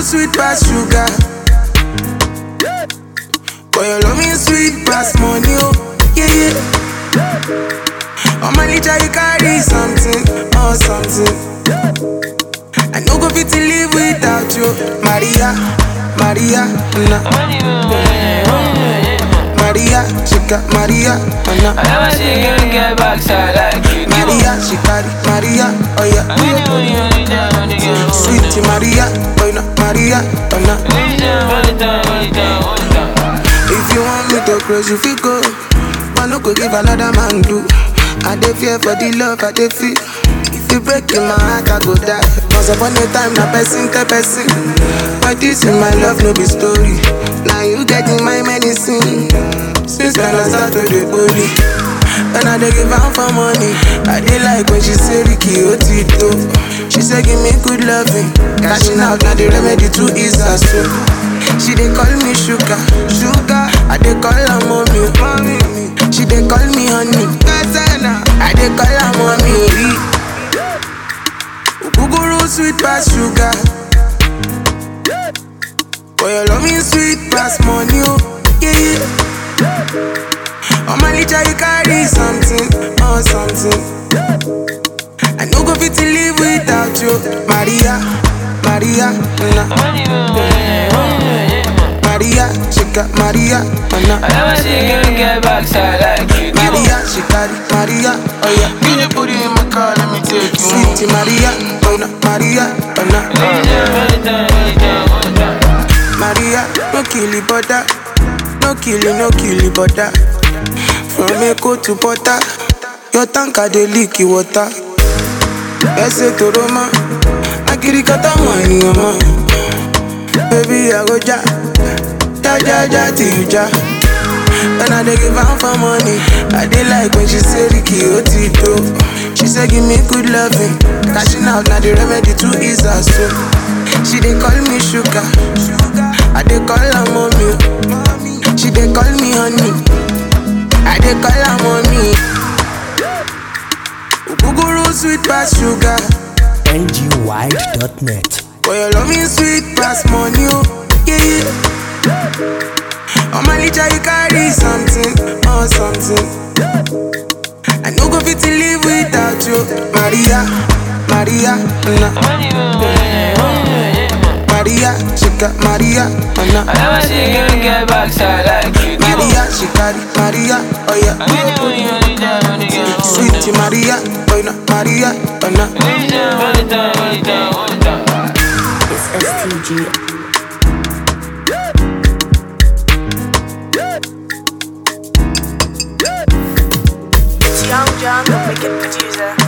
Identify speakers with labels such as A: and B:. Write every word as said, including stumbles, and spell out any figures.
A: sweet past sugar. But your love me sweet past money, oh, yeah, yeah. On my litter you carry something, oh, something. I no go fit to live without you, Maria, Maria, nah. Maria, she got Maria, oh, nah.
B: I never see a girl get backside like you.
A: Maria, she carry Maria, oh yeah. Sweetie Maria, oh no, Maria, oh no. If you want me to close, you feel go. Man, no go give another man do. I dey fear for the love I dey feel. If you break in my heart, I go die. Once upon a time, na person tell person. But this in my love, no be story. Now you getting my medicine. Since when I start to the bully. And I dey give out for money. I dey like when she say Ricky Otito. She say give me good loving. Cashing out now the remedy to ease her soul. She dey call me sugar, sugar. I dey call her mommy, mommy. She dey call me honey, Gazana. I dey call her mommy. Uguguru sweet past sugar. But your love me sweet past money, oh yeah, yeah. On my litter you carry something, oh something. I no go fit to live without you, Maria, Maria, nah. Maria, she got Maria, oh nah.
B: I never see a girl get backside like you.
A: Maria, she carry Maria, oh yeah.
C: Can you put it in my car, let me take you home.
A: Sweetie Maria, oh nah, Maria, oh nah. Maria, no kill it, butter. No kill it, no kill it, butter. From Eko to Porta, your tanker dey leak water. Ese to Roma, akiri kata money, mama. Baby, I go ja, ja ja ja till you ja. And I dey give out for money. I dey like when she say Ricky Otito. She say give me good loving. Cashing out now the remedy to ease her soul. She dey call me sugar, I dey call her mommy. She dey call me honey, I dey call her mommy. Uguguru sweet past sugar.
D: N G wide dot net.
A: But your love me sweet past money, oh yeah, yeah. On my litter you carry something, oh something. I no go fit to live without you, Maria, Maria, nah. Maria, she got Maria, oh nah.
B: I never see a girl get backside like you.
A: Maria, she carry Maria, oh yeah. Sweetie Maria, oh no, Maria, oh nah.
E: It's S T G.
F: It's Young John, the wicked producer.